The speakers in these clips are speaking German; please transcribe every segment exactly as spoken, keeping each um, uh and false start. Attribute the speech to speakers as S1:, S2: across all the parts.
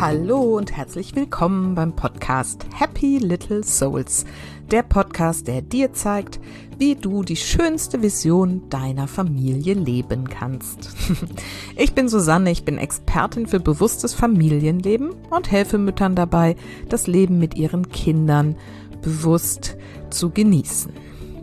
S1: Hallo und herzlich willkommen beim Podcast Happy Little Souls, der Podcast, der dir zeigt, wie du die schönste Vision deiner Familie leben kannst. Ich bin Susanne, ich bin Expertin für bewusstes Familienleben und helfe Müttern dabei, das Leben mit ihren Kindern bewusst zu genießen.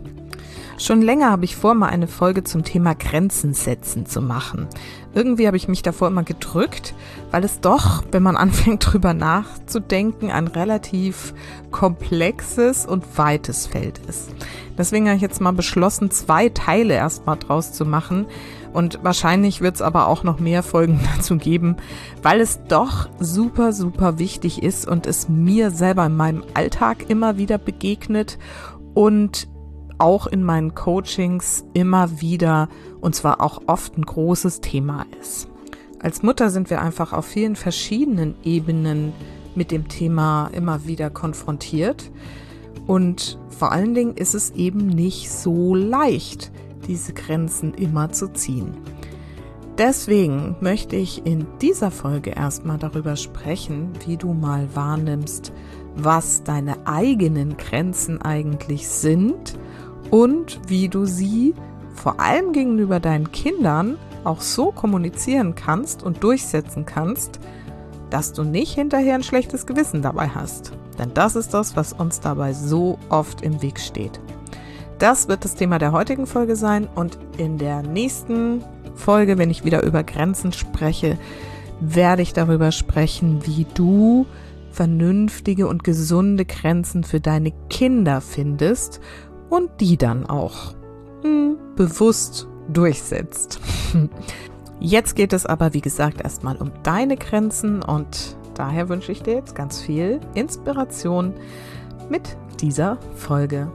S1: Schon länger habe ich vor, mal eine Folge zum Thema Grenzen setzen zu machen. Irgendwie habe ich mich davor immer gedrückt, weil es doch, wenn man anfängt drüber nachzudenken, ein relativ komplexes und weites Feld ist. Deswegen habe ich jetzt mal beschlossen, zwei Teile erstmal draus zu machen. Und wahrscheinlich wird es aber auch noch mehr Folgen dazu geben, weil es doch super, super wichtig ist und es mir selber in meinem Alltag immer wieder begegnet und auch in meinen Coachings immer wieder, und zwar auch oft ein großes Thema ist. Als Mutter sind wir einfach auf vielen verschiedenen Ebenen mit dem Thema immer wieder konfrontiert und vor allen Dingen ist es eben nicht so leicht, diese Grenzen immer zu ziehen. Deswegen möchte ich in dieser Folge erstmal darüber sprechen, wie du mal wahrnimmst, was deine eigenen Grenzen eigentlich sind und wie du sie vor allem gegenüber deinen Kindern auch so kommunizieren kannst und durchsetzen kannst, dass du nicht hinterher ein schlechtes Gewissen dabei hast. Denn das ist das, was uns dabei so oft im Weg steht. Das wird das Thema der heutigen Folge sein und in der nächsten Folge, wenn ich wieder über Grenzen spreche, werde ich darüber sprechen, wie du vernünftige und gesunde Grenzen für deine Kinder findest und die dann auch hm, bewusst durchsetzt. Jetzt geht es aber, wie gesagt, erstmal um deine Grenzen und daher wünsche ich dir jetzt ganz viel Inspiration mit dieser Folge.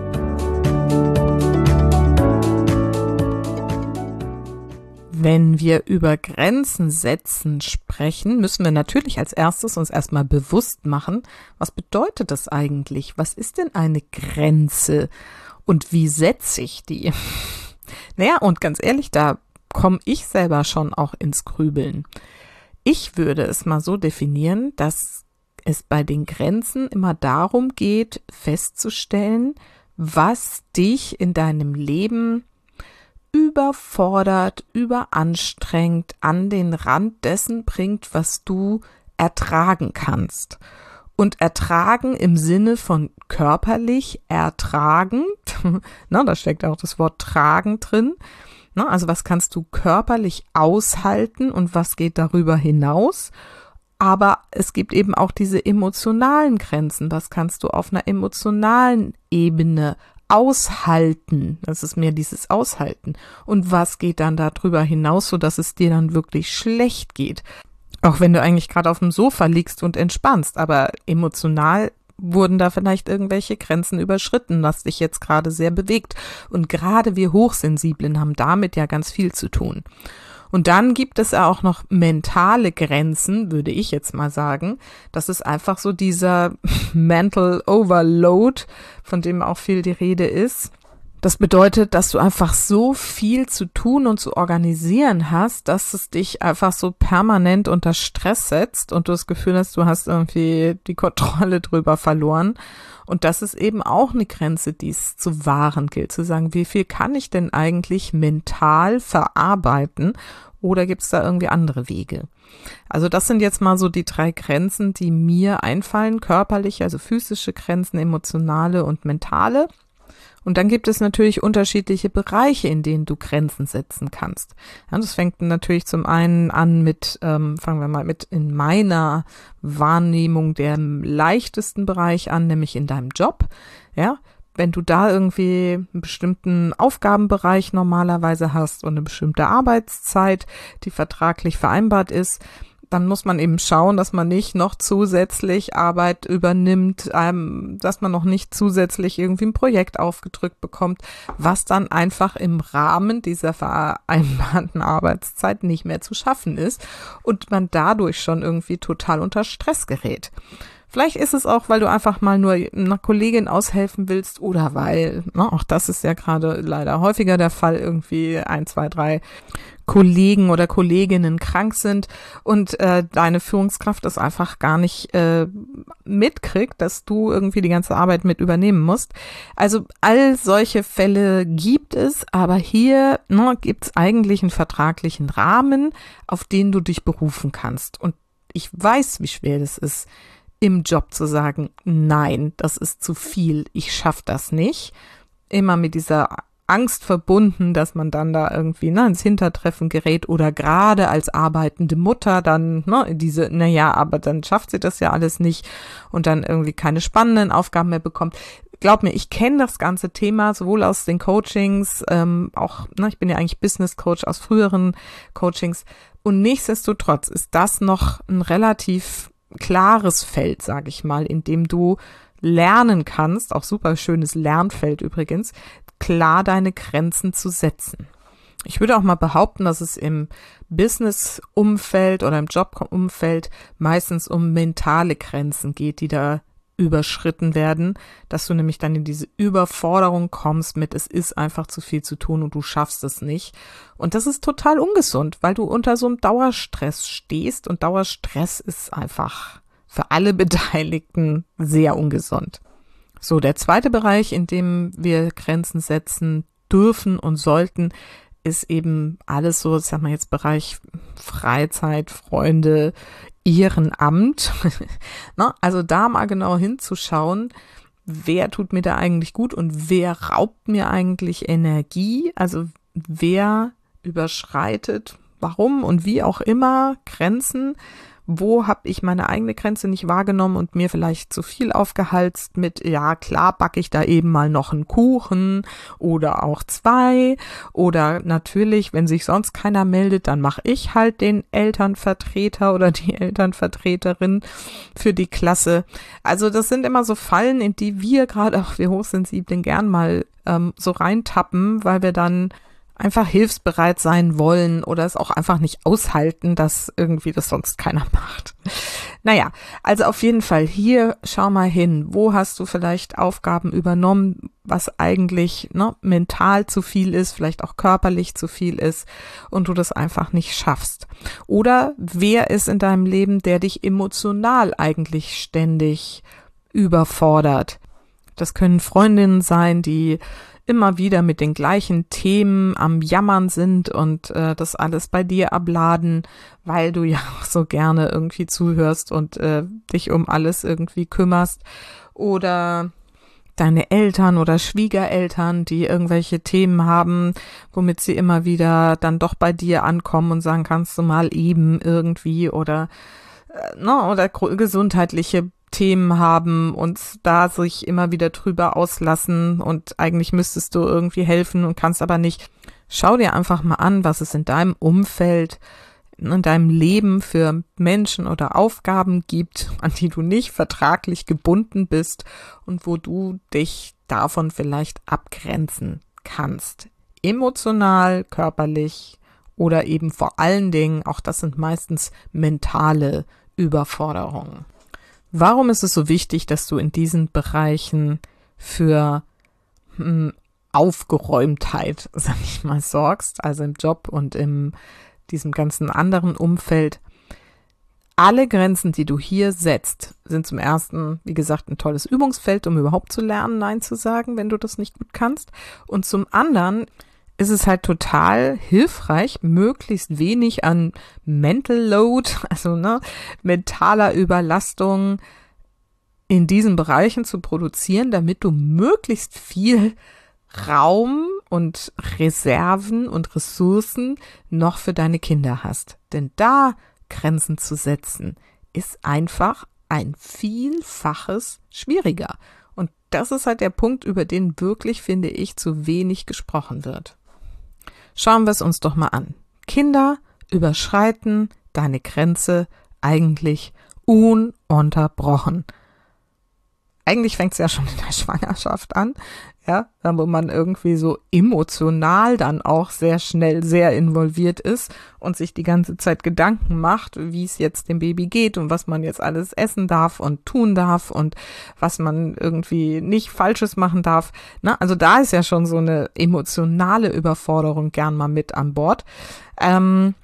S1: Wenn wir über Grenzen setzen sprechen, müssen wir natürlich als erstes uns erstmal bewusst machen, was bedeutet das eigentlich? Was ist denn eine Grenze und wie setze ich die? Naja, und ganz ehrlich, da komme ich selber schon auch ins Grübeln. Ich würde es mal so definieren, dass es bei den Grenzen immer darum geht, festzustellen, was dich in deinem Leben überfordert, überanstrengt, an den Rand dessen bringt, was du ertragen kannst. Und ertragen im Sinne von körperlich ertragend, na, da steckt auch das Wort tragen drin. Na, also was kannst du körperlich aushalten und was geht darüber hinaus? Aber es gibt eben auch diese emotionalen Grenzen. Was kannst du auf einer emotionalen Ebene aushalten? Das ist mehr dieses Aushalten. Und was geht dann darüber hinaus, sodass es dir dann wirklich schlecht geht? Auch wenn du eigentlich gerade auf dem Sofa liegst und entspannst, aber emotional wurden da vielleicht irgendwelche Grenzen überschritten, was dich jetzt gerade sehr bewegt. Und gerade wir Hochsensiblen haben damit ja ganz viel zu tun. Und dann gibt es ja auch noch mentale Grenzen, würde ich jetzt mal sagen. Das ist einfach so dieser Mental Overload, von dem auch viel die Rede ist. Das bedeutet, dass du einfach so viel zu tun und zu organisieren hast, dass es dich einfach so permanent unter Stress setzt und du das Gefühl hast, du hast irgendwie die Kontrolle drüber verloren. Und das ist eben auch eine Grenze, die es zu wahren gilt, zu sagen, wie viel kann ich denn eigentlich mental verarbeiten oder gibt es da irgendwie andere Wege? Also das sind jetzt mal so die drei Grenzen, die mir einfallen, körperliche, also physische Grenzen, emotionale und mentale. Und dann gibt es natürlich unterschiedliche Bereiche, in denen du Grenzen setzen kannst. Ja, das fängt natürlich zum einen an mit, ähm, fangen wir mal mit in meiner Wahrnehmung dem leichtesten Bereich an, nämlich in deinem Job. Ja, wenn du da irgendwie einen bestimmten Aufgabenbereich normalerweise hast und eine bestimmte Arbeitszeit, die vertraglich vereinbart ist, dann muss man eben schauen, dass man nicht noch zusätzlich Arbeit übernimmt, ähm, dass man noch nicht zusätzlich irgendwie ein Projekt aufgedrückt bekommt, was dann einfach im Rahmen dieser vereinbarten Arbeitszeit nicht mehr zu schaffen ist und man dadurch schon irgendwie total unter Stress gerät. Vielleicht ist es auch, weil du einfach mal nur einer Kollegin aushelfen willst oder weil, na, auch das ist ja gerade leider häufiger der Fall, irgendwie ein, zwei, drei Kollegen oder Kolleginnen krank sind und äh, deine Führungskraft das einfach gar nicht äh, mitkriegt, dass du irgendwie die ganze Arbeit mit übernehmen musst. Also all solche Fälle gibt es, aber hier ne, gibt es eigentlich einen vertraglichen Rahmen, auf den du dich berufen kannst. Und ich weiß, wie schwer das ist, im Job zu sagen, nein, das ist zu viel, ich schaffe das nicht. Immer mit dieser Angst verbunden, dass man dann da irgendwie ne, ins Hintertreffen gerät oder gerade als arbeitende Mutter dann ne, diese, naja, aber dann schafft sie das ja alles nicht und dann irgendwie keine spannenden Aufgaben mehr bekommt. Glaub mir, ich kenne das ganze Thema sowohl aus den Coachings, ähm, auch, ne, ich bin ja eigentlich Business Coach aus früheren Coachings und nichtsdestotrotz ist das noch ein relativ klares Feld, sage ich mal, in dem du lernen kannst, auch super schönes Lernfeld übrigens, klar deine Grenzen zu setzen. Ich würde auch mal behaupten, dass es im Business-Umfeld oder im Job-Umfeld meistens um mentale Grenzen geht, die da überschritten werden, dass du nämlich dann in diese Überforderung kommst mit, es ist einfach zu viel zu tun und du schaffst es nicht. Und das ist total ungesund, weil du unter so einem Dauerstress stehst und Dauerstress ist einfach für alle Beteiligten sehr ungesund. So, der zweite Bereich, in dem wir Grenzen setzen dürfen und sollten, ist eben alles so, ich sag mal jetzt Bereich Freizeit, Freunde, Ehrenamt. Na, also da mal genau hinzuschauen, wer tut mir da eigentlich gut und wer raubt mir eigentlich Energie, also wer überschreitet, warum und wie auch immer Grenzen. Wo habe ich meine eigene Grenze nicht wahrgenommen und mir vielleicht zu viel aufgehalst mit, ja klar, backe ich da eben mal noch einen Kuchen oder auch zwei oder natürlich, wenn sich sonst keiner meldet, dann mache ich halt den Elternvertreter oder die Elternvertreterin für die Klasse. Also das sind immer so Fallen, in die wir gerade auch wir Hochsensiblen gern mal ähm, so reintappen, weil wir dann einfach hilfsbereit sein wollen oder es auch einfach nicht aushalten, dass irgendwie das sonst keiner macht. Naja, also auf jeden Fall hier, schau mal hin, wo hast du vielleicht Aufgaben übernommen, was eigentlich ne, mental zu viel ist, vielleicht auch körperlich zu viel ist und du das einfach nicht schaffst. Oder wer ist in deinem Leben, der dich emotional eigentlich ständig überfordert? Das können Freundinnen sein, die immer wieder mit den gleichen Themen am Jammern sind und äh, das alles bei dir abladen, weil du ja auch so gerne irgendwie zuhörst und äh, dich um alles irgendwie kümmerst. Oder deine Eltern oder Schwiegereltern, die irgendwelche Themen haben, womit sie immer wieder dann doch bei dir ankommen und sagen, kannst du mal eben irgendwie oder äh, ne, oder gesundheitliche Themen haben und da sich immer wieder drüber auslassen und eigentlich müsstest du irgendwie helfen und kannst aber nicht. Schau dir einfach mal an, was es in deinem Umfeld, in deinem Leben für Menschen oder Aufgaben gibt, an die du nicht vertraglich gebunden bist und wo du dich davon vielleicht abgrenzen kannst. Emotional, körperlich oder eben vor allen Dingen, auch das sind meistens mentale Überforderungen. Warum ist es so wichtig, dass du in diesen Bereichen für hm, Aufgeräumtheit, sag ich mal, sorgst, also im Job und in diesem ganzen anderen Umfeld? Alle Grenzen, die du hier setzt, sind zum ersten, wie gesagt, ein tolles Übungsfeld, um überhaupt zu lernen, Nein zu sagen, wenn du das nicht gut kannst. Und zum anderen ist es halt total hilfreich, möglichst wenig an Mental Load, also ne, mentaler Überlastung in diesen Bereichen zu produzieren, damit du möglichst viel Raum und Reserven und Ressourcen noch für deine Kinder hast. Denn da Grenzen zu setzen, ist einfach ein Vielfaches schwieriger. Und das ist halt der Punkt, über den wirklich, finde ich, zu wenig gesprochen wird. Schauen wir es uns doch mal an. Kinder überschreiten deine Grenze eigentlich ununterbrochen. Eigentlich fängt es ja schon in der Schwangerschaft an. ja, wo man irgendwie so emotional dann auch sehr schnell sehr involviert ist und sich die ganze Zeit Gedanken macht, wie es jetzt dem Baby geht und was man jetzt alles essen darf und tun darf und was man irgendwie nicht Falsches machen darf. Na, also da ist ja schon so eine emotionale Überforderung gern mal mit an Bord. Ähm,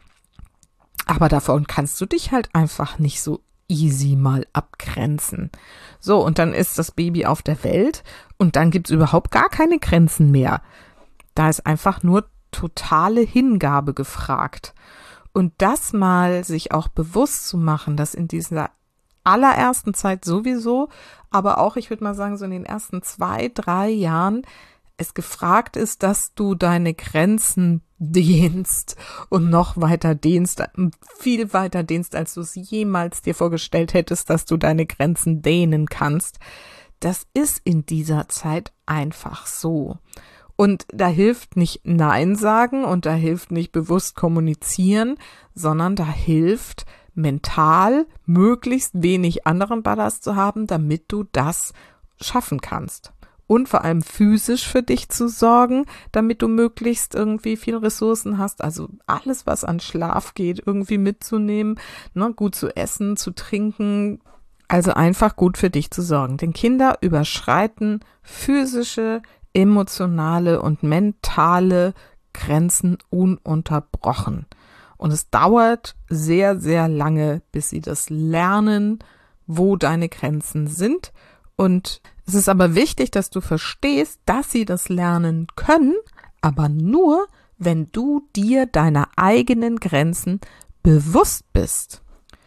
S1: aber davon kannst du dich halt einfach nicht so easy mal abgrenzen. So, und dann ist das Baby auf der Welt und dann gibt's überhaupt gar keine Grenzen mehr. Da ist einfach nur totale Hingabe gefragt. Und das mal sich auch bewusst zu machen, dass in dieser allerersten Zeit sowieso, aber auch, ich würde mal sagen, so in den ersten zwei, drei Jahren es gefragt ist, dass du deine Grenzen dehnst und noch weiter dehnst, viel weiter dehnst, als du es jemals dir vorgestellt hättest, dass du deine Grenzen dehnen kannst. Das ist in dieser Zeit einfach so. Und da hilft nicht Nein sagen und da hilft nicht bewusst kommunizieren, sondern da hilft mental möglichst wenig anderen Ballast zu haben, damit du das schaffen kannst. Und vor allem physisch für dich zu sorgen, damit du möglichst irgendwie viel Ressourcen hast. Also alles, was an Schlaf geht, irgendwie mitzunehmen, ne, gut zu essen, zu trinken. Also einfach gut für dich zu sorgen. Denn Kinder überschreiten physische, emotionale und mentale Grenzen ununterbrochen. Und es dauert sehr, sehr lange, bis sie das lernen, wo deine Grenzen sind. Und es ist aber wichtig, dass du verstehst, dass sie das lernen können, aber nur, wenn du dir deiner eigenen Grenzen bewusst bist.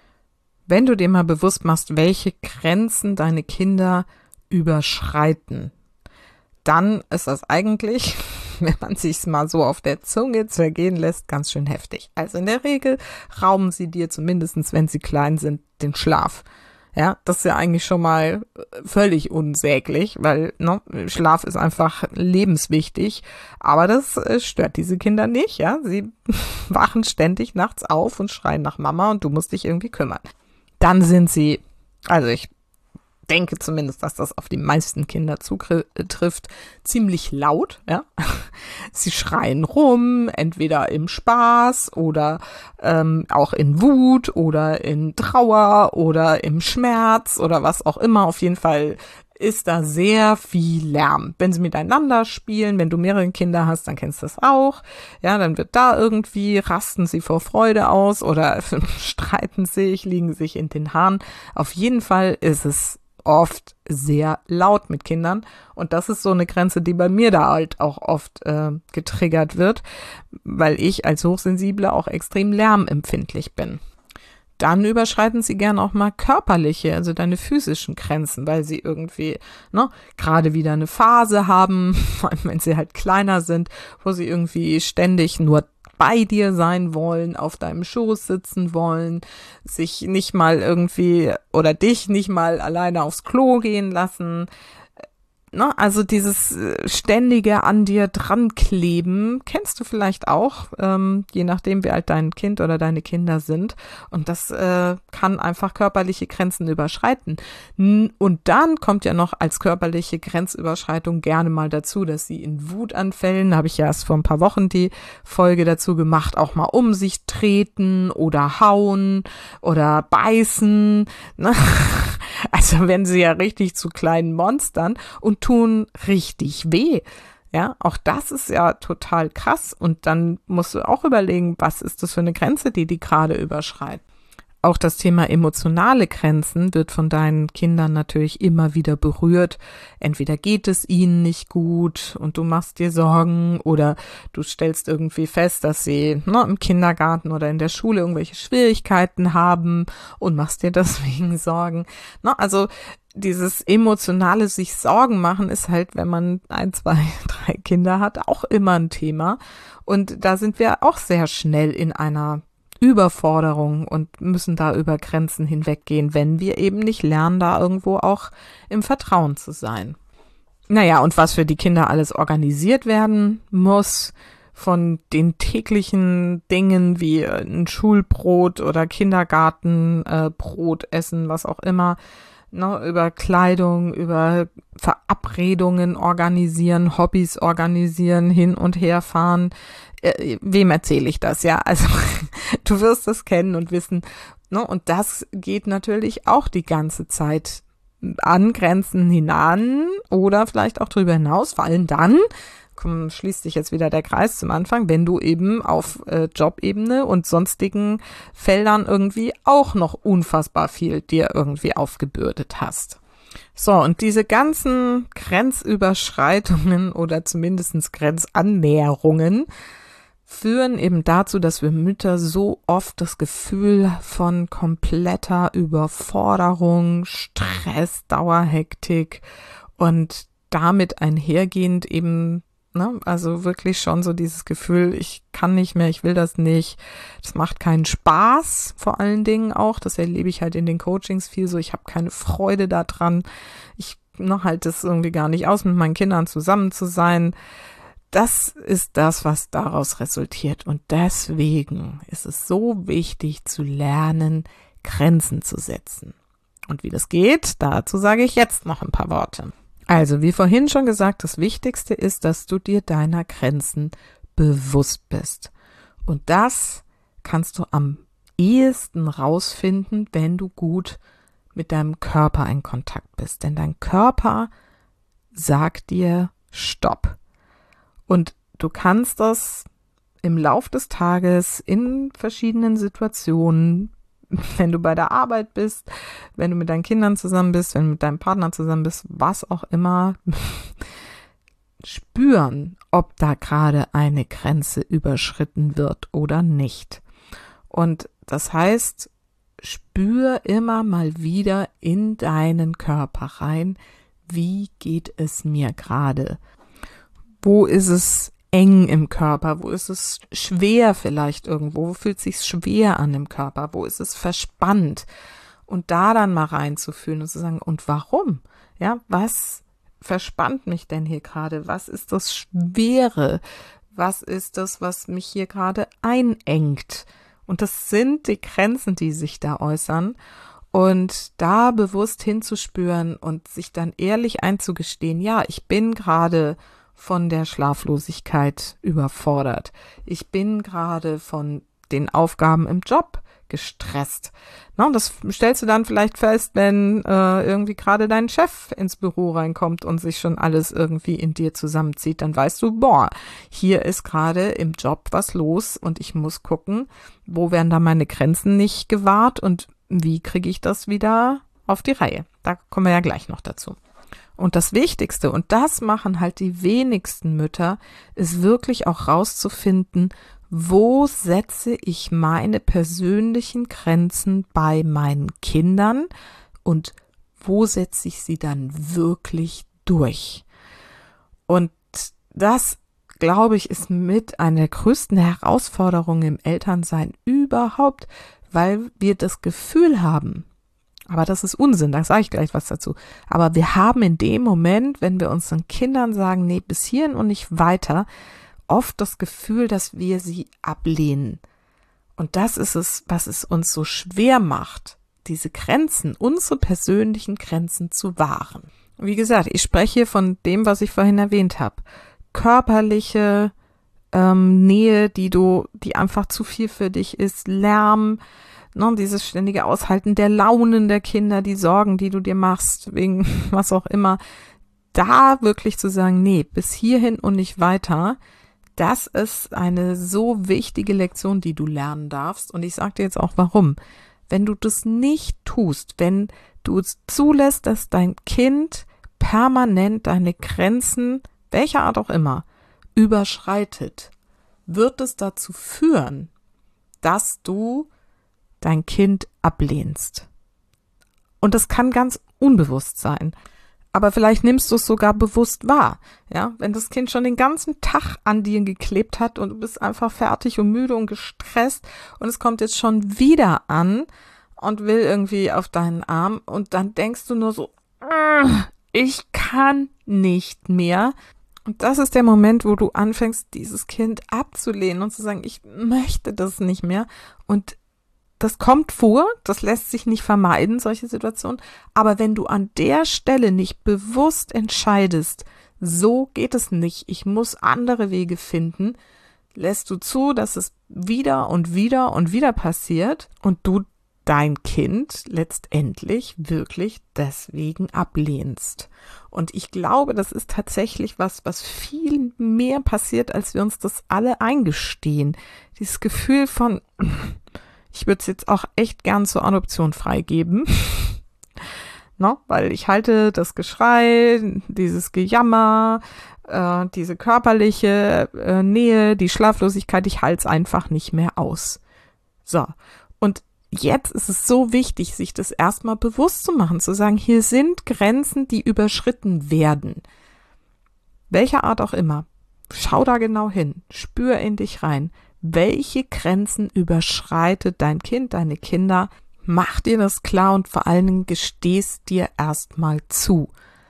S1: Wenn du dir mal bewusst machst, welche Grenzen deine Kinder überschreiten, dann ist das eigentlich, wenn man sich's mal so auf der Zunge zergehen lässt, ganz schön heftig. Also in der Regel rauben sie dir zumindest, wenn sie klein sind, den Schlaf. Ja, das ist ja eigentlich schon mal völlig unsäglich, weil ne, Schlaf ist einfach lebenswichtig, aber das äh, stört diese Kinder nicht, ja. Sie wachen ständig nachts auf und schreien nach Mama und du musst dich irgendwie kümmern. Dann sind sie, also ich denke zumindest, dass das auf die meisten Kinder zutrifft, ziemlich laut, ja. Sie schreien rum, entweder im Spaß oder ähm, auch in Wut oder in Trauer oder im Schmerz oder was auch immer. Auf jeden Fall ist da sehr viel Lärm. Wenn sie miteinander spielen, wenn du mehrere Kinder hast, dann kennst du das auch. Ja, dann wird da irgendwie, rasten sie vor Freude aus oder streiten sich, liegen sich in den Haaren. Auf jeden Fall ist es oft sehr laut mit Kindern und das ist so eine Grenze, die bei mir da halt auch oft äh, getriggert wird, weil ich als Hochsensible auch extrem lärmempfindlich bin. Dann überschreiten sie gern auch mal körperliche, also deine physischen Grenzen, weil sie irgendwie ne, gerade wieder eine Phase haben, vor allem wenn sie halt kleiner sind, wo sie irgendwie ständig nur bei dir sein wollen, auf deinem Schoß sitzen wollen, sich nicht mal irgendwie oder dich nicht mal alleine aufs Klo gehen lassen. Ne, also dieses ständige an dir dran kleben, kennst du vielleicht auch, ähm, je nachdem wie alt dein Kind oder deine Kinder sind. Und das äh, kann einfach körperliche Grenzen überschreiten. Und dann kommt ja noch als körperliche Grenzüberschreitung gerne mal dazu, dass sie in Wutanfällen, habe ich ja erst vor ein paar Wochen die Folge dazu gemacht, auch mal um sich treten oder hauen oder beißen. Ne? Also wenn sie ja richtig zu kleinen Monstern und tun richtig weh. Ja, auch das ist ja total krass. Und dann musst du auch überlegen, was ist das für eine Grenze, die die gerade überschreiten. Auch das Thema emotionale Grenzen wird von deinen Kindern natürlich immer wieder berührt. Entweder geht es ihnen nicht gut und du machst dir Sorgen oder du stellst irgendwie fest, dass sie ne, im Kindergarten oder in der Schule irgendwelche Schwierigkeiten haben und machst dir deswegen Sorgen. Ne, also dieses emotionale sich Sorgen machen ist halt, wenn man ein, zwei, drei Kinder hat, auch immer ein Thema. Und da sind wir auch sehr schnell in einer Überforderung und müssen da über Grenzen hinweggehen, wenn wir eben nicht lernen, da irgendwo auch im Vertrauen zu sein. Naja, und was für die Kinder alles organisiert werden muss, von den täglichen Dingen wie ein Schulbrot oder Kindergartenbrot äh, essen, was auch immer, ne, über Kleidung, über Verabredungen organisieren, Hobbys organisieren, hin und her fahren. Äh, wem erzähle ich das? Ja, also du wirst das kennen und wissen. Ne, und das geht natürlich auch die ganze Zeit an Grenzen hinan oder vielleicht auch drüber hinaus, vor allem dann, komm, schließt sich jetzt wieder der Kreis zum Anfang, wenn du eben auf äh, Jobebene und sonstigen Feldern irgendwie auch noch unfassbar viel dir irgendwie aufgebürdet hast. So, und diese ganzen Grenzüberschreitungen oder zumindest Grenzannäherungen führen eben dazu, dass wir Mütter so oft das Gefühl von kompletter Überforderung, Stress, Dauerhektik und damit einhergehend eben, ne, also wirklich schon so dieses Gefühl, ich kann nicht mehr, ich will das nicht, das macht keinen Spaß, vor allen Dingen auch, das erlebe ich halt in den Coachings viel so, ich habe keine Freude daran, ich noch halt das irgendwie gar nicht aus, mit meinen Kindern zusammen zu sein. Das ist das, was daraus resultiert. Und deswegen ist es so wichtig zu lernen, Grenzen zu setzen. Und wie das geht, dazu sage ich jetzt noch ein paar Worte. Also, wie vorhin schon gesagt, das Wichtigste ist, dass du dir deiner Grenzen bewusst bist. Und das kannst du am ehesten rausfinden, wenn du gut mit deinem Körper in Kontakt bist. Denn dein Körper sagt dir Stopp. Und du kannst das im Lauf des Tages in verschiedenen Situationen, wenn du bei der Arbeit bist, wenn du mit deinen Kindern zusammen bist, wenn du mit deinem Partner zusammen bist, was auch immer, spüren, ob da gerade eine Grenze überschritten wird oder nicht. Und das heißt, spür immer mal wieder in deinen Körper rein, wie geht es mir gerade? Wo ist es eng im Körper? Wo ist es schwer vielleicht irgendwo? Wo fühlt es sich schwer an im Körper? Wo ist es verspannt? Und da dann mal reinzufühlen und zu sagen, und warum? Ja, was verspannt mich denn hier gerade? Was ist das Schwere? Was ist das, was mich hier gerade einengt? Und das sind die Grenzen, die sich da äußern. Und da bewusst hinzuspüren und sich dann ehrlich einzugestehen, ja, ich bin gerade von der Schlaflosigkeit überfordert. Ich bin gerade von den Aufgaben im Job gestresst. Na, und das stellst du dann vielleicht fest, wenn äh, irgendwie gerade dein Chef ins Büro reinkommt und sich schon alles irgendwie in dir zusammenzieht. Dann weißt du, boah, hier ist gerade im Job was los und ich muss gucken, wo werden da meine Grenzen nicht gewahrt und wie kriege ich das wieder auf die Reihe. Da kommen wir ja gleich noch dazu. Und das Wichtigste, und das machen halt die wenigsten Mütter, ist wirklich auch rauszufinden, wo setze ich meine persönlichen Grenzen bei meinen Kindern und wo setze ich sie dann wirklich durch. Und das, glaube ich, ist mit einer der größten Herausforderungen im Elternsein überhaupt, weil wir das Gefühl haben, aber das ist Unsinn, da sage ich gleich was dazu. Aber wir haben in dem Moment, wenn wir unseren Kindern sagen, nee, bis hierhin und nicht weiter, oft das Gefühl, dass wir sie ablehnen. Und das ist es, was es uns so schwer macht, diese Grenzen, unsere persönlichen Grenzen zu wahren. Wie gesagt, ich spreche von dem, was ich vorhin erwähnt habe. Körperliche ähm, Nähe, die du, die einfach zu viel für dich ist, Lärm, ne, dieses ständige Aushalten der Launen der Kinder, die Sorgen, die du dir machst, wegen was auch immer, da wirklich zu sagen, nee, bis hierhin und nicht weiter, das ist eine so wichtige Lektion, die du lernen darfst. Und ich sage dir jetzt auch, warum. Wenn du das nicht tust, wenn du es zulässt, dass dein Kind permanent deine Grenzen, welcher Art auch immer, überschreitet, wird es dazu führen, dass du dein Kind ablehnst. Und das kann ganz unbewusst sein. Aber vielleicht nimmst du es sogar bewusst wahr. Ja, wenn das Kind schon den ganzen Tag an dir geklebt hat und du bist einfach fertig und müde und gestresst und es kommt jetzt schon wieder an und will irgendwie auf deinen Arm und dann denkst du nur so, ich kann nicht mehr. Und das ist der Moment, wo du anfängst, dieses Kind abzulehnen und zu sagen, ich möchte das nicht mehr. Und das kommt vor, das lässt sich nicht vermeiden, solche Situationen. Aber wenn du an der Stelle nicht bewusst entscheidest, so geht es nicht, ich muss andere Wege finden, lässt du zu, dass es wieder und wieder und wieder passiert und du dein Kind letztendlich wirklich deswegen ablehnst. Und ich glaube, das ist tatsächlich was, was viel mehr passiert, als wir uns das alle eingestehen. Dieses Gefühl von, ich würde es jetzt auch echt gern zur Adoption freigeben, no? Weil ich halte das Geschrei, dieses Gejammer, äh, diese körperliche äh, Nähe, die Schlaflosigkeit, ich halte es einfach nicht mehr aus. So, und jetzt ist es so wichtig, sich das erstmal bewusst zu machen, zu sagen, hier sind Grenzen, die überschritten werden. Welcher Art auch immer. Schau da genau hin, spür in dich rein. Welche Grenzen überschreitet dein Kind, deine Kinder? Mach dir das klar und vor allen Dingen gestehst dir erstmal zu.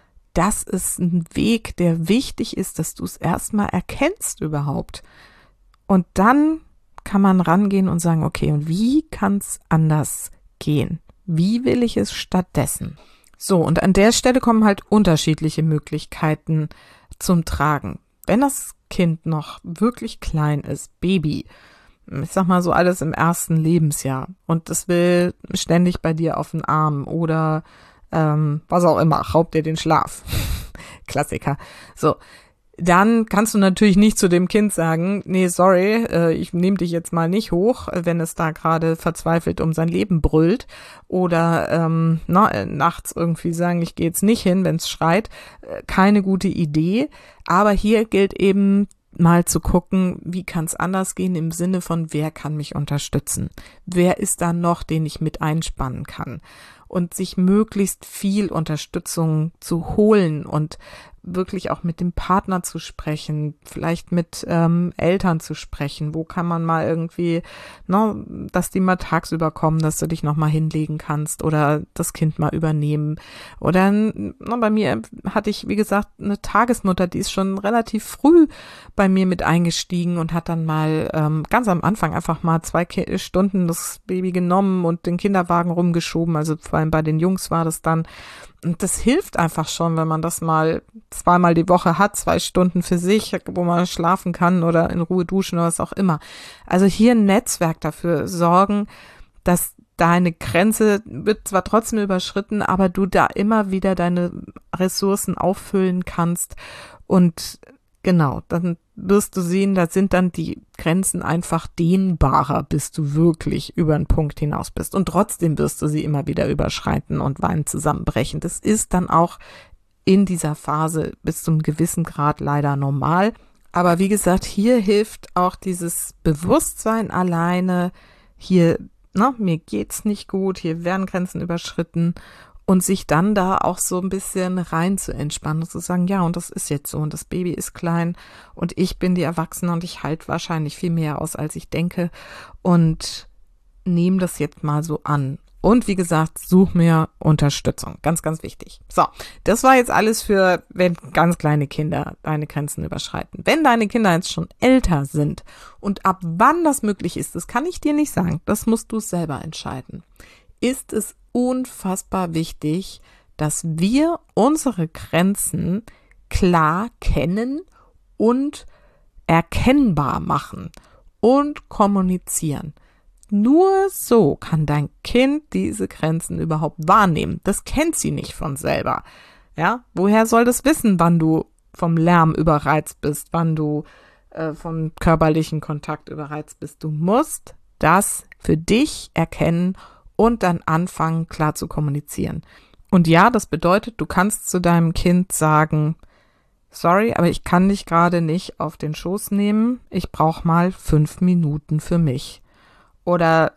S1: Das ist ein Weg, der wichtig ist, dass du es erstmal erkennst überhaupt. Und dann kann man rangehen und sagen, okay, und wie kann es anders gehen? Wie will ich es stattdessen? So, und an der Stelle kommen halt unterschiedliche Möglichkeiten zum Tragen. Wenn das Kind noch wirklich klein ist, Baby, ich sag mal so alles im ersten Lebensjahr und das will ständig bei dir auf den Arm oder ähm, was auch immer, raubt dir den Schlaf. Klassiker. So. Dann kannst du natürlich nicht zu dem Kind sagen, nee, sorry, äh, ich nehme dich jetzt mal nicht hoch, wenn es da gerade verzweifelt um sein Leben brüllt oder ähm, na, nachts irgendwie sagen, ich gehe jetzt nicht hin, wenn es schreit. Äh, keine gute Idee, aber hier gilt eben mal zu gucken, wie kann es anders gehen im Sinne von, wer kann mich unterstützen? Wer ist da noch, den ich mit einspannen kann? Und sich möglichst viel Unterstützung zu holen und wirklich auch mit dem Partner zu sprechen, vielleicht mit ähm, Eltern zu sprechen. Wo kann man mal irgendwie, ne, dass die mal tagsüber kommen, dass du dich nochmal hinlegen kannst oder das Kind mal übernehmen. Oder ne, bei mir hatte ich, wie gesagt, eine Tagesmutter, die ist schon relativ früh bei mir mit eingestiegen und hat dann mal ähm, ganz am Anfang einfach mal zwei Ki- Stunden das Baby genommen und den Kinderwagen rumgeschoben. Also vor allem bei den Jungs war das dann. Und das hilft einfach schon, wenn man das mal zweimal die Woche hat, zwei Stunden für sich, wo man schlafen kann oder in Ruhe duschen oder was auch immer. Also hier ein Netzwerk dafür sorgen, dass deine Grenze wird zwar trotzdem überschritten, aber du da immer wieder deine Ressourcen auffüllen kannst und genau, dann wirst du sehen, da sind dann die Grenzen einfach dehnbarer, bis du wirklich über einen Punkt hinaus bist. Und trotzdem wirst du sie immer wieder überschreiten und weinend zusammenbrechen. Das ist dann auch in dieser Phase bis zu einem gewissen Grad leider normal. Aber wie gesagt, hier hilft auch dieses Bewusstsein alleine. Hier, ne, mir geht's nicht gut, hier werden Grenzen überschritten. Und sich dann da auch so ein bisschen rein zu entspannen und zu sagen, ja, und das ist jetzt so und das Baby ist klein und ich bin die Erwachsene und ich halte wahrscheinlich viel mehr aus, als ich denke und nehme das jetzt mal so an. Und wie gesagt, such mir Unterstützung. Ganz, ganz wichtig. So, das war jetzt alles für, wenn ganz kleine Kinder deine Grenzen überschreiten. Wenn deine Kinder jetzt schon älter sind und ab wann das möglich ist, das kann ich dir nicht sagen. Das musst du selber entscheiden. Ist es unfassbar wichtig, dass wir unsere Grenzen klar kennen und erkennbar machen und kommunizieren. Nur so kann dein Kind diese Grenzen überhaupt wahrnehmen. Das kennt sie nicht von selber. Ja, woher soll das wissen, wann du vom Lärm überreizt bist, wann du äh, vom körperlichen Kontakt überreizt bist? Du musst das für dich erkennen und dann anfangen, klar zu kommunizieren. Und ja, das bedeutet, du kannst zu deinem Kind sagen, sorry, aber ich kann dich gerade nicht auf den Schoß nehmen. Ich brauche mal fünf Minuten für mich. Oder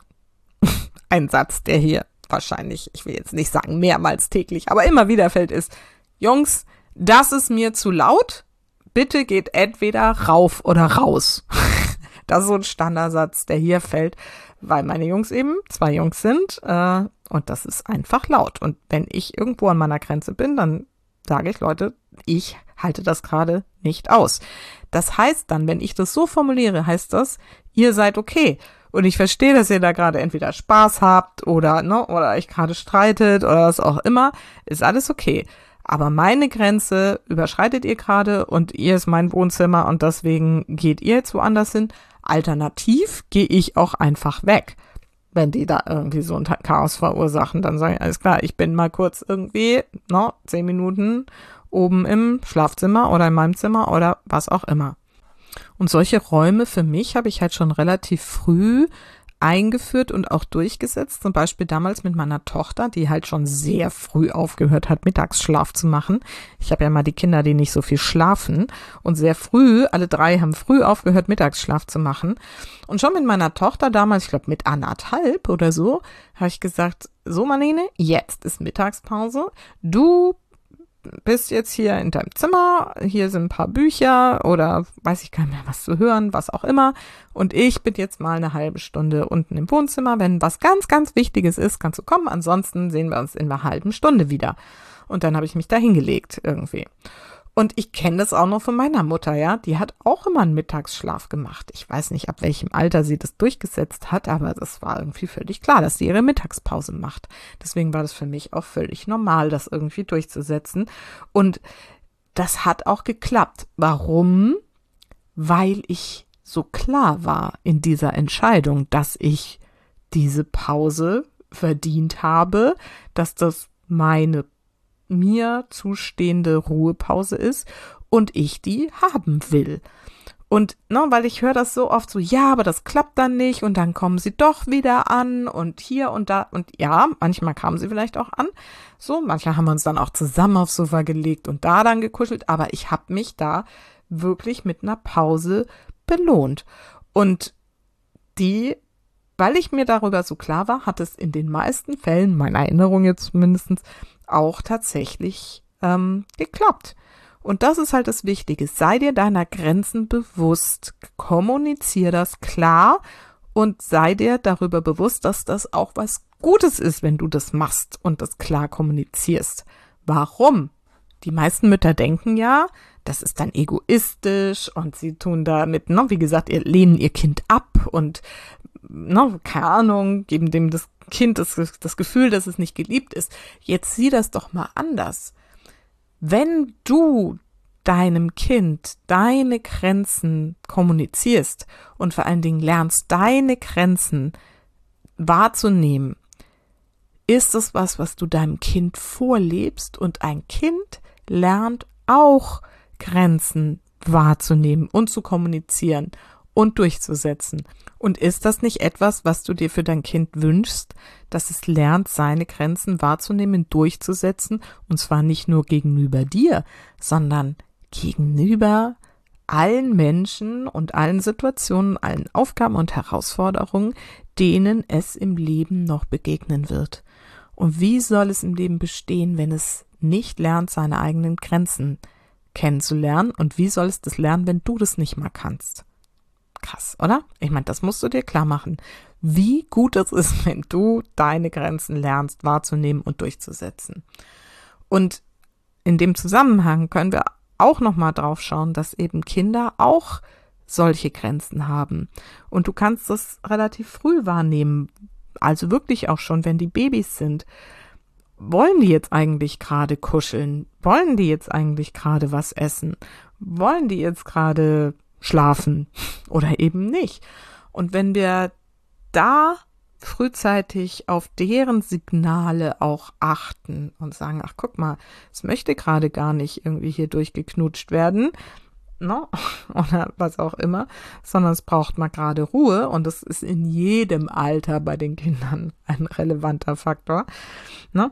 S1: ein Satz, der hier wahrscheinlich, ich will jetzt nicht sagen mehrmals täglich, aber immer wieder fällt, ist, Jungs, das ist mir zu laut. Bitte geht entweder rauf oder raus. Das ist so ein Standardsatz, der hier fällt, weil meine Jungs eben zwei Jungs sind äh, und das ist einfach laut. Und wenn ich irgendwo an meiner Grenze bin, dann sage ich, Leute, ich halte das gerade nicht aus. Das heißt dann, wenn ich das so formuliere, heißt das, ihr seid okay. Und ich verstehe, dass ihr da gerade entweder Spaß habt oder, ne, oder euch gerade streitet oder was auch immer. Ist alles okay. Aber meine Grenze überschreitet ihr gerade und ihr ist mein Wohnzimmer und deswegen geht ihr jetzt woanders hin. Alternativ gehe ich auch einfach weg. Wenn die da irgendwie so ein Chaos verursachen, dann sage ich, alles klar, ich bin mal kurz irgendwie, ne, zehn Minuten oben im Schlafzimmer oder in meinem Zimmer oder was auch immer. Und solche Räume für mich habe ich halt schon relativ früh eingeführt und auch durchgesetzt. Zum Beispiel damals mit meiner Tochter, die halt schon sehr früh aufgehört hat, Mittagsschlaf zu machen. Ich habe ja mal die Kinder, die nicht so viel schlafen. Und sehr früh, alle drei haben früh aufgehört, Mittagsschlaf zu machen. Und schon mit meiner Tochter damals, ich glaube mit anderthalb oder so, habe ich gesagt, so Marlene, jetzt ist Mittagspause. Du bist jetzt hier in deinem Zimmer, hier sind ein paar Bücher oder weiß ich gar nicht mehr, was zu hören, was auch immer. Und ich bin jetzt mal eine halbe Stunde unten im Wohnzimmer. Wenn was ganz, ganz Wichtiges ist, kannst du kommen. Ansonsten sehen wir uns in einer halben Stunde wieder. Und dann habe ich mich da hingelegt irgendwie. Und ich kenne das auch noch von meiner Mutter, ja. Die hat auch immer einen Mittagsschlaf gemacht. Ich weiß nicht, ab welchem Alter sie das durchgesetzt hat, aber das war irgendwie völlig klar, dass sie ihre Mittagspause macht. Deswegen war das für mich auch völlig normal, das irgendwie durchzusetzen. Und das hat auch geklappt. Warum? Weil ich so klar war in dieser Entscheidung, dass ich diese Pause verdient habe, dass das meine mir zustehende Ruhepause ist und ich die haben will. Und ne, weil ich höre das so oft so, ja, aber das klappt dann nicht und dann kommen sie doch wieder an und hier und da und ja, manchmal kamen sie vielleicht auch an. So, manchmal haben wir uns dann auch zusammen aufs Sofa gelegt und da dann gekuschelt, aber ich habe mich da wirklich mit einer Pause belohnt. Und die, weil ich mir darüber so klar war, hat es in den meisten Fällen, meiner Erinnerung jetzt mindestens, auch tatsächlich ähm, geklappt. Und das ist halt das Wichtige. Sei dir deiner Grenzen bewusst. Kommunizier das klar und sei dir darüber bewusst, dass das auch was Gutes ist, wenn du das machst und das klar kommunizierst. Warum? Die meisten Mütter denken ja, das ist dann egoistisch und sie tun damit, ne, wie gesagt, ihr lehnen ihr Kind ab und ne, keine Ahnung, geben dem das Kind das, das Gefühl, dass es nicht geliebt ist. Jetzt sieh das doch mal anders. Wenn du deinem Kind deine Grenzen kommunizierst und vor allen Dingen lernst, deine Grenzen wahrzunehmen, ist es was, was du deinem Kind vorlebst und ein Kind lernt auch Grenzen wahrzunehmen und zu kommunizieren und durchzusetzen. Und ist das nicht etwas, was du dir für dein Kind wünschst, dass es lernt, seine Grenzen wahrzunehmen, durchzusetzen, und zwar nicht nur gegenüber dir, sondern gegenüber allen Menschen und allen Situationen, allen Aufgaben und Herausforderungen, denen es im Leben noch begegnen wird. Und wie soll es im Leben bestehen, wenn es nicht lernt, seine eigenen Grenzen kennenzulernen? Und wie soll es das lernen, wenn du das nicht mal kannst? Krass, oder? Ich meine, das musst du dir klar machen, wie gut es ist, wenn du deine Grenzen lernst, wahrzunehmen und durchzusetzen. Und in dem Zusammenhang können wir auch nochmal drauf schauen, dass eben Kinder auch solche Grenzen haben. Und du kannst das relativ früh wahrnehmen, also wirklich auch schon, wenn die Babys sind. Wollen die jetzt eigentlich gerade kuscheln? Wollen die jetzt eigentlich gerade was essen? Wollen die jetzt gerade schlafen oder eben nicht? Und wenn wir da frühzeitig auf deren Signale auch achten und sagen, ach guck mal, es möchte gerade gar nicht irgendwie hier durchgeknutscht werden, ne? Oder was auch immer, sondern es braucht mal gerade Ruhe, und das ist in jedem Alter bei den Kindern ein relevanter Faktor, ne?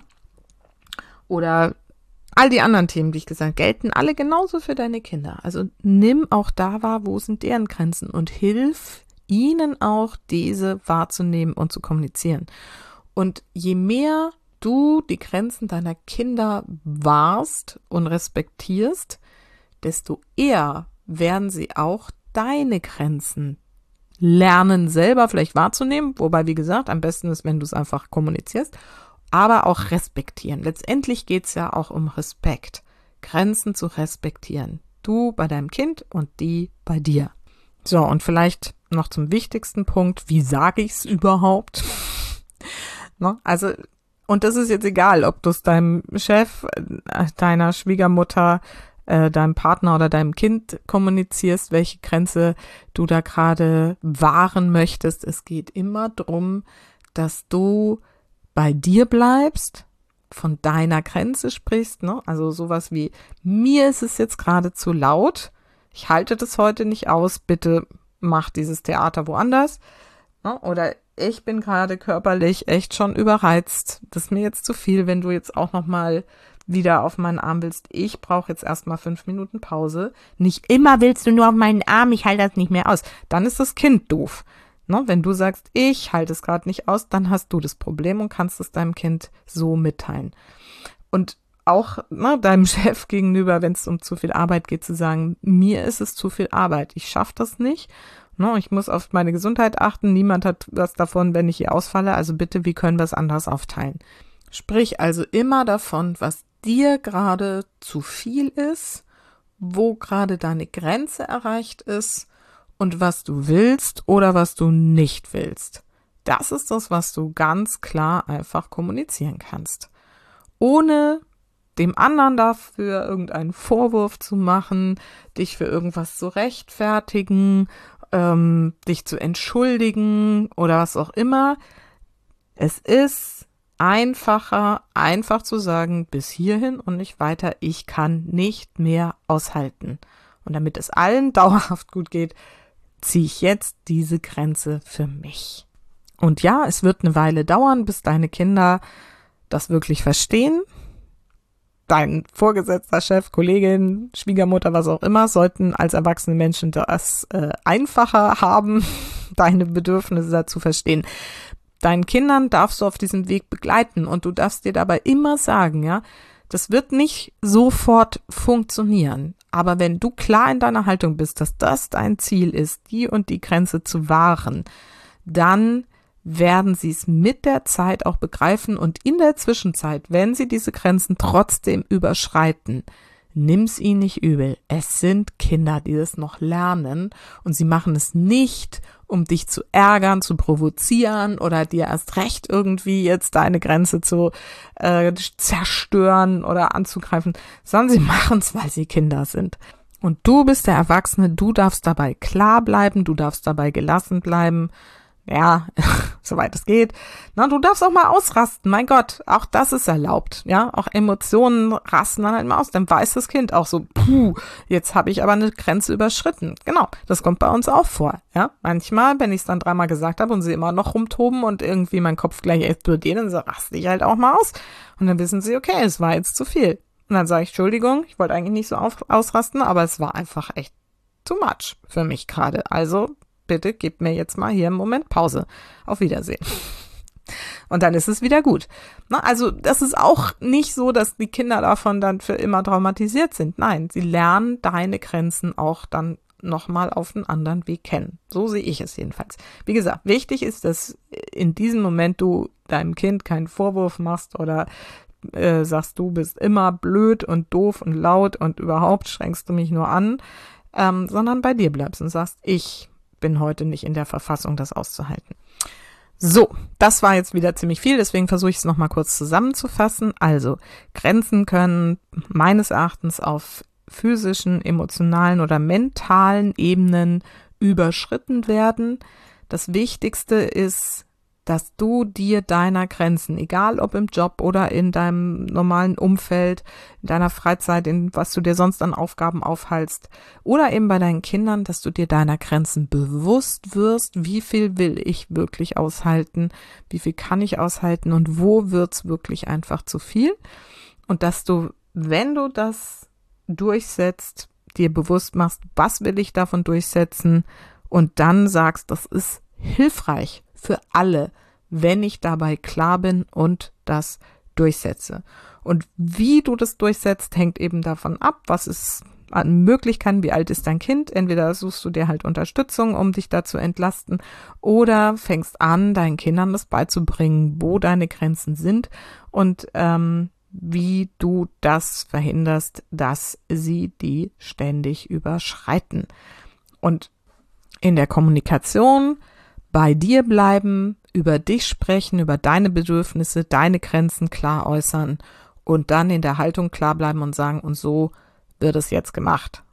S1: Oder all die anderen Themen, die ich gesagt habe, gelten alle genauso für deine Kinder. Also nimm auch da wahr, wo sind deren Grenzen, und hilf ihnen auch, diese wahrzunehmen und zu kommunizieren. Und je mehr du die Grenzen deiner Kinder wahrst und respektierst, desto eher werden sie auch deine Grenzen lernen, selber vielleicht wahrzunehmen. Wobei, wie gesagt, am besten ist, wenn du es einfach kommunizierst, aber auch respektieren. Letztendlich geht es ja auch um Respekt, Grenzen zu respektieren. Du bei deinem Kind und die bei dir. So, und vielleicht noch zum wichtigsten Punkt, wie sage ich es überhaupt? Ne? Also, und das ist jetzt egal, ob du es deinem Chef, deiner Schwiegermutter, äh, deinem Partner oder deinem Kind kommunizierst, welche Grenze du da gerade wahren möchtest. Es geht immer darum, dass du bei dir bleibst, von deiner Grenze sprichst, ne? Also sowas wie, mir ist es jetzt gerade zu laut, ich halte das heute nicht aus, bitte mach dieses Theater woanders, ne? Oder ich bin gerade körperlich echt schon überreizt, das ist mir jetzt zu viel, wenn du jetzt auch nochmal wieder auf meinen Arm willst, ich brauche jetzt erstmal fünf Minuten Pause, nicht immer willst du nur auf meinen Arm, ich halte das nicht mehr aus, dann ist das Kind doof. Ne, wenn du sagst, ich halte es gerade nicht aus, dann hast du das Problem und kannst es deinem Kind so mitteilen. Und auch ne, deinem Chef gegenüber, wenn es um zu viel Arbeit geht, zu sagen, mir ist es zu viel Arbeit, ich schaffe das nicht. Ne, ich muss auf meine Gesundheit achten, niemand hat was davon, wenn ich hier ausfalle, also bitte, wie können wir es anders aufteilen? Sprich also immer davon, was dir gerade zu viel ist, wo gerade deine Grenze erreicht ist, und was du willst oder was du nicht willst. Das ist das, was du ganz klar einfach kommunizieren kannst. Ohne dem anderen dafür irgendeinen Vorwurf zu machen, dich für irgendwas zu rechtfertigen, ähm, dich zu entschuldigen oder was auch immer. Es ist einfacher, einfach zu sagen, bis hierhin und nicht weiter, ich kann nicht mehr aushalten. Und damit es allen dauerhaft gut geht, ziehe ich jetzt diese Grenze für mich. Und ja, es wird eine Weile dauern, bis deine Kinder das wirklich verstehen. Dein Vorgesetzter, Chef, Kollegin, Schwiegermutter, was auch immer, sollten als erwachsene Menschen das äh, einfacher haben, deine Bedürfnisse dazu verstehen. Deinen Kindern darfst du auf diesem Weg begleiten und du darfst dir dabei immer sagen, ja, das wird nicht sofort funktionieren. Aber wenn du klar in deiner Haltung bist, dass das dein Ziel ist, die und die Grenze zu wahren, dann werden sie es mit der Zeit auch begreifen und in der Zwischenzeit, wenn sie diese Grenzen trotzdem überschreiten, nimm's ihnen nicht übel. Es sind Kinder, die das noch lernen und sie machen es nicht, um dich zu ärgern, zu provozieren oder dir erst recht irgendwie jetzt deine Grenze zu äh, zerstören oder anzugreifen, sondern sie machen es, weil sie Kinder sind. Und du bist der Erwachsene, du darfst dabei klar bleiben, du darfst dabei gelassen bleiben, ja, soweit es geht. Na, du darfst auch mal ausrasten, mein Gott, auch das ist erlaubt, ja, auch Emotionen rasten dann halt mal aus, dann weiß das Kind auch so, puh, jetzt habe ich aber eine Grenze überschritten. Genau, das kommt bei uns auch vor, ja. Manchmal, wenn ich es dann dreimal gesagt habe und sie immer noch rumtoben und irgendwie mein Kopf gleich explodiert, dann so, raste ich halt auch mal aus. Und dann wissen sie, okay, es war jetzt zu viel. Und dann sage ich, Entschuldigung, ich wollte eigentlich nicht so auf, ausrasten, aber es war einfach echt too much für mich gerade. Also bitte gib mir jetzt mal hier einen Moment Pause. Auf Wiedersehen. Und dann ist es wieder gut. Na, also das ist auch nicht so, dass die Kinder davon dann für immer traumatisiert sind. Nein, sie lernen deine Grenzen auch dann nochmal auf einen anderen Weg kennen. So sehe ich es jedenfalls. Wie gesagt, wichtig ist, dass in diesem Moment du deinem Kind keinen Vorwurf machst oder äh, sagst, du bist immer blöd und doof und laut und überhaupt schränkst du mich nur an, ähm, sondern bei dir bleibst und sagst, ich bin heute nicht in der Verfassung, das auszuhalten. So, das war jetzt wieder ziemlich viel, deswegen versuche ich es nochmal kurz zusammenzufassen. Also, Grenzen können meines Erachtens auf physischen, emotionalen oder mentalen Ebenen überschritten werden. Das Wichtigste ist, dass du dir deiner Grenzen, egal ob im Job oder in deinem normalen Umfeld, in deiner Freizeit, in was du dir sonst an Aufgaben aufhalst oder eben bei deinen Kindern, dass du dir deiner Grenzen bewusst wirst, wie viel will ich wirklich aushalten, wie viel kann ich aushalten und wo wird's wirklich einfach zu viel und dass du, wenn du das durchsetzt, dir bewusst machst, was will ich davon durchsetzen und dann sagst, das ist hilfreich für alle, wenn ich dabei klar bin und das durchsetze. Und wie du das durchsetzt, hängt eben davon ab, was ist an Möglichkeiten, wie alt ist dein Kind. Entweder suchst du dir halt Unterstützung, um dich da zu entlasten, oder fängst an, deinen Kindern das beizubringen, wo deine Grenzen sind und ähm, wie du das verhinderst, dass sie die ständig überschreiten. Und in der Kommunikation bei dir bleiben, über dich sprechen, über deine Bedürfnisse, deine Grenzen klar äußern und dann in der Haltung klar bleiben und sagen, und so wird es jetzt gemacht.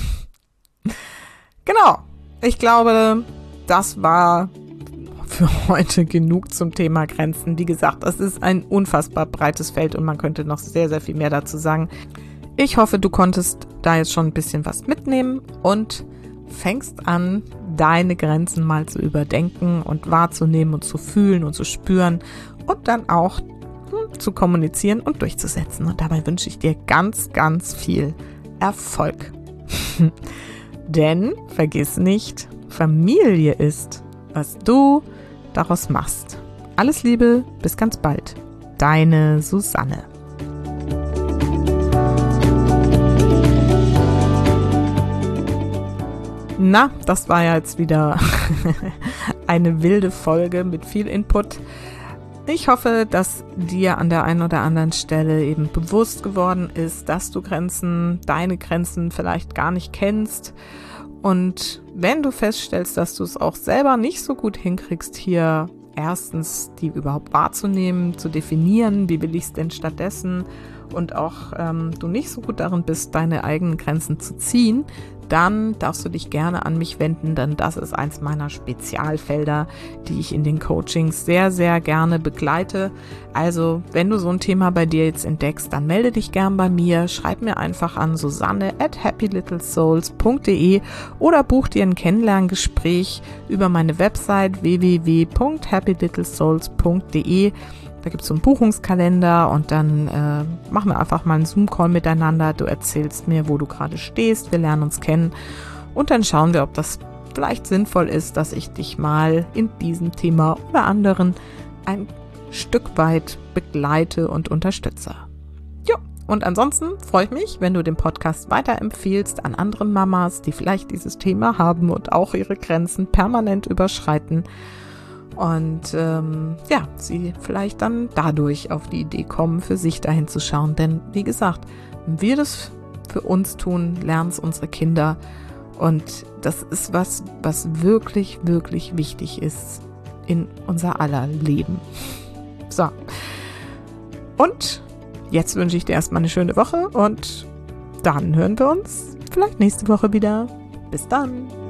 S1: Genau, ich glaube, das war für heute genug zum Thema Grenzen. Wie gesagt, es ist ein unfassbar breites Feld und man könnte noch sehr, sehr viel mehr dazu sagen. Ich hoffe, du konntest da jetzt schon ein bisschen was mitnehmen und fängst an, deine Grenzen mal zu überdenken und wahrzunehmen und zu fühlen und zu spüren und dann auch hm, zu kommunizieren und durchzusetzen. Und dabei wünsche ich dir ganz, ganz viel Erfolg. Denn vergiss nicht, Familie ist, was du daraus machst. Alles Liebe, bis ganz bald. Deine Susanne. Na, das war ja jetzt wieder eine wilde Folge mit viel Input. Ich hoffe, dass dir an der einen oder anderen Stelle eben bewusst geworden ist, dass du Grenzen, deine Grenzen vielleicht gar nicht kennst. Und wenn du feststellst, dass du es auch selber nicht so gut hinkriegst, hier erstens die überhaupt wahrzunehmen, zu definieren, wie will ich es denn stattdessen und auch ähm, du nicht so gut darin bist, deine eigenen Grenzen zu ziehen, dann darfst du dich gerne an mich wenden, denn das ist eins meiner Spezialfelder, die ich in den Coachings sehr, sehr gerne begleite. Also, wenn du so ein Thema bei dir jetzt entdeckst, dann melde dich gern bei mir, schreib mir einfach an susanne at happy little souls punkt de oder buch dir ein Kennenlerngespräch über meine Website w w w punkt happy little souls punkt de. Da gibt es so einen Buchungskalender und dann äh, machen wir einfach mal einen Zoom-Call miteinander. Du erzählst mir, wo du gerade stehst, wir lernen uns kennen und dann schauen wir, ob das vielleicht sinnvoll ist, dass ich dich mal in diesem Thema oder anderen ein Stück weit begleite und unterstütze. Ja, und ansonsten freue ich mich, wenn du den Podcast weiterempfiehlst an andere Mamas, die vielleicht dieses Thema haben und auch ihre Grenzen permanent überschreiten. Und ähm, ja, sie vielleicht dann dadurch auf die Idee kommen, für sich dahin zu schauen. Denn wie gesagt, wenn wir das für uns tun, lernen es unsere Kinder. Und das ist was, was wirklich, wirklich wichtig ist in unser aller Leben. So. Und jetzt wünsche ich dir erstmal eine schöne Woche und dann hören wir uns vielleicht nächste Woche wieder. Bis dann.